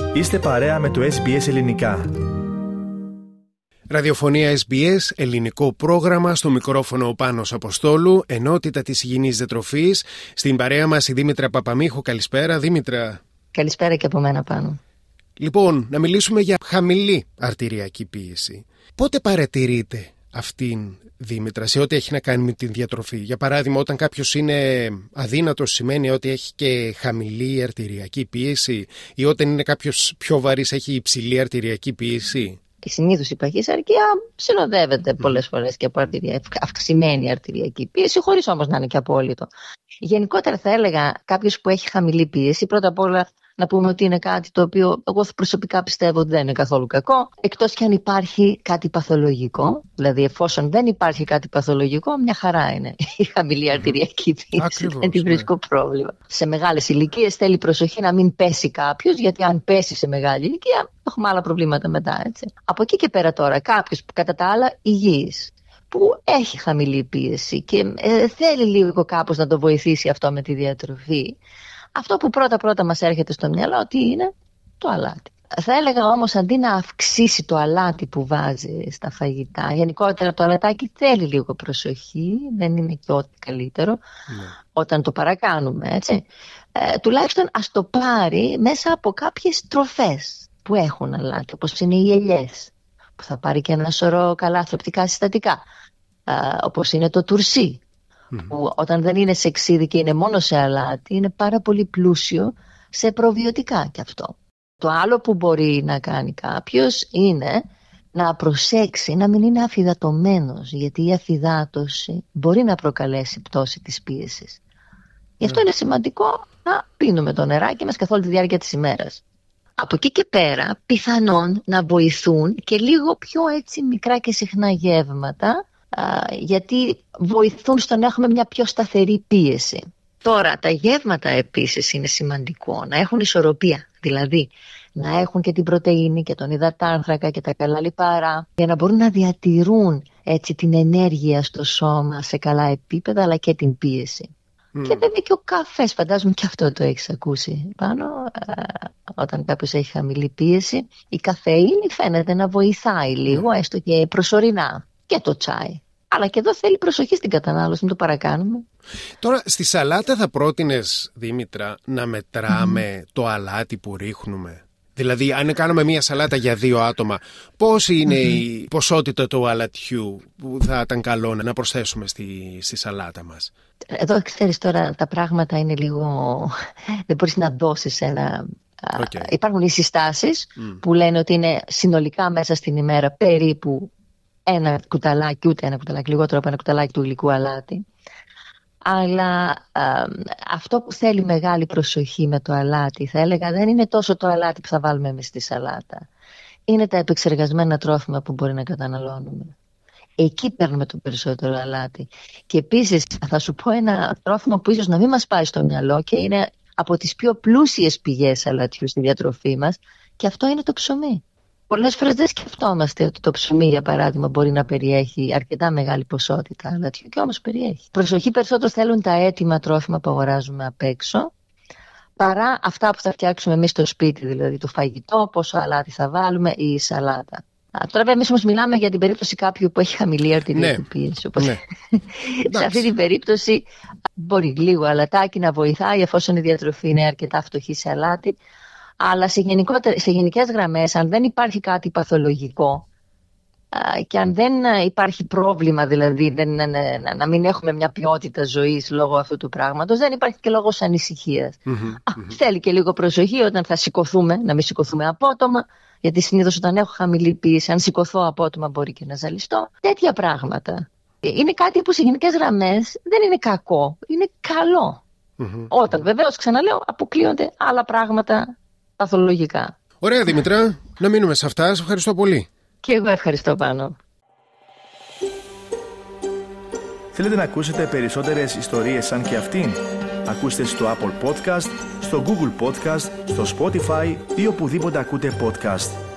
Είστε παρέα με το SBS Ελληνικά. Ραδιοφωνία SBS, ελληνικό πρόγραμμα, στο μικρόφωνο ο Πάνος Αποστόλου, ενότητα της υγιεινής διατροφής. Στην παρέα μας η Δήμητρα Παπαμίχου. Καλησπέρα, Δήμητρα. Καλησπέρα και από μένα, Πάνο. Λοιπόν, να μιλήσουμε για χαμηλή αρτηριακή πίεση. Πότε παρατηρείτε αυτήν, Δήμητρα, σε ό,τι έχει να κάνει με την διατροφή? Για παράδειγμα, όταν κάποιος είναι αδύνατος, σημαίνει ότι έχει και χαμηλή αρτηριακή πίεση, ή όταν είναι κάποιος πιο βαρύς, έχει υψηλή αρτηριακή πίεση? Η συνήθως η παχυσαρκία συνοδεύεται πολλές φορές και από αυξημένη αρτηριακή πίεση, χωρίς όμως να είναι και απόλυτο. Γενικότερα θα έλεγα κάποιος που έχει χαμηλή πίεση, πρώτα απ' όλα να πούμε ότι είναι κάτι το οποίο εγώ προσωπικά πιστεύω ότι δεν είναι καθόλου κακό, εκτός και αν υπάρχει κάτι παθολογικό. Δηλαδή, εφόσον δεν υπάρχει κάτι παθολογικό, μια χαρά είναι η χαμηλή αρτηριακή πίεση. Δεν τη βρίσκω πρόβλημα. Σε μεγάλες ηλικίες θέλει προσοχή να μην πέσει κάποιος, γιατί αν πέσει σε μεγάλη ηλικία, έχουμε άλλα προβλήματα μετά. Έτσι. Από εκεί και πέρα τώρα, κάποιος που κατά τα άλλα υγιής, που έχει χαμηλή πίεση και θέλει λίγο κάπως να το βοηθήσει αυτό με τη διατροφή. Αυτό που πρώτα μας έρχεται στο μυαλό, τι είναι? Το αλάτι. Θα έλεγα όμως, αντί να αυξήσει το αλάτι που βάζει στα φαγητά, γενικότερα το αλατάκι θέλει λίγο προσοχή, δεν είναι και ό,τι καλύτερο, όταν το παρακάνουμε, έτσι. Τουλάχιστον ας το πάρει μέσα από κάποιες τροφές που έχουν αλάτι, όπως είναι οι ελιές, που θα πάρει και ένα σωρό καλά θρεπτικά συστατικά, όπως είναι το τουρσί, που όταν δεν είναι σε ξύδι και είναι μόνο σε αλάτι, είναι πάρα πολύ πλούσιο σε προβιωτικά κι αυτό. Το άλλο που μπορεί να κάνει κάποιος είναι να προσέξει να μην είναι αφυδατωμένος, γιατί η αφυδάτωση μπορεί να προκαλέσει πτώση της πίεσης. Γι' αυτό είναι σημαντικό να πίνουμε το νεράκι μας καθ' όλη τη διάρκεια της ημέρας. Από εκεί και πέρα πιθανόν να βοηθούν και λίγο πιο έτσι μικρά και συχνά γεύματα, γιατί βοηθούν στο να έχουμε μια πιο σταθερή πίεση. Τώρα τα γεύματα επίσης είναι σημαντικό να έχουν ισορροπία, δηλαδή να έχουν και την πρωτεΐνη και τον υδατάνθρακα και τα καλά λιπαρά, για να μπορούν να διατηρούν έτσι την ενέργεια στο σώμα σε καλά επίπεδα, αλλά και την πίεση. Και βέβαια και ο καφές, φαντάζομαι και αυτό το έχεις ακούσει πάνω, όταν κάποιος έχει χαμηλή πίεση, η καφεΐνη φαίνεται να βοηθάει λίγο, έστω και προσωρινά. Και το τσάι. Αλλά και εδώ θέλει προσοχή στην κατανάλωση, μην το παρακάνουμε. Τώρα, στη σαλάτα θα πρότεινες, Δήμητρα, να μετράμε το αλάτι που ρίχνουμε? Δηλαδή, αν κάνουμε μία σαλάτα για 2 άτομα, πώς είναι η ποσότητα του αλατιού που θα ήταν καλό να προσθέσουμε στη σαλάτα μας? Εδώ, ξέρεις, τώρα τα πράγματα είναι λίγο... δεν μπορείς να δώσεις ένα... Υπάρχουν οι συστάσεις που λένε ότι είναι συνολικά μέσα στην ημέρα περίπου ένα κουταλάκι, ούτε ένα κουταλάκι, λιγότερο από ένα κουταλάκι του υλικού αλάτι. Αλλά αυτό που θέλει μεγάλη προσοχή με το αλάτι, θα έλεγα, δεν είναι τόσο το αλάτι που θα βάλουμε εμείς στη σαλάτα. Είναι τα επεξεργασμένα τρόφιμα που μπορεί να καταναλώνουμε. Εκεί παίρνουμε το περισσότερο αλάτι. Και επίσης θα σου πω ένα τρόφιμο που ίσως να μην μας πάει στο μυαλό και είναι από τις πιο πλούσιες πηγές αλατιού στη διατροφή μας, και αυτό είναι το ψωμί. Πολλές φορές δεν σκεφτόμαστε ότι το ψωμί, για παράδειγμα, μπορεί να περιέχει αρκετά μεγάλη ποσότητα αλατιού, και όμως περιέχει. Προσοχή περισσότερο θέλουν τα έτοιμα τρόφιμα που αγοράζουμε απ' έξω, παρά αυτά που θα φτιάξουμε εμείς στο σπίτι, δηλαδή το φαγητό, πόσο αλάτι θα βάλουμε ή η σαλάτα. Τώρα βέβαια εμείς όμως μιλάμε για την περίπτωση κάποιου που έχει χαμηλή αρτηριακή πίεση. Οπότε σε αυτή την περίπτωση μπορεί λίγο αλατάκι να βοηθάει, εφόσον η διατροφή είναι αρκετά φτωχή σε αλάτι. Αλλά σε γενικές γραμμές, αν δεν υπάρχει κάτι παθολογικό και αν δεν υπάρχει πρόβλημα, δηλαδή να μην έχουμε μια ποιότητα ζωής λόγω αυτού του πράγματος, δεν υπάρχει και λόγος ανησυχίας. Θέλει και λίγο προσοχή όταν θα σηκωθούμε, να μην σηκωθούμε απότομα, γιατί συνήθως όταν έχω χαμηλή πίεση, αν σηκωθώ απότομα μπορεί και να ζαλιστώ. Τέτοια πράγματα. Είναι κάτι που σε γενικές γραμμές δεν είναι κακό, είναι καλό. Όταν βεβαίως, ξαναλέω, αποκλείονται άλλα πράγματα παθολογικά. Ωραία, Δήμητρα, να μείνουμε σε αυτά. Σε ευχαριστώ πολύ. Και εγώ ευχαριστώ, Πάνο. Θέλετε να ακούσετε περισσότερες ιστορίες σαν και αυτήν? Ακούστε στο Apple Podcast, στο Google Podcast, στο Spotify ή οπουδήποτε ακούτε podcast.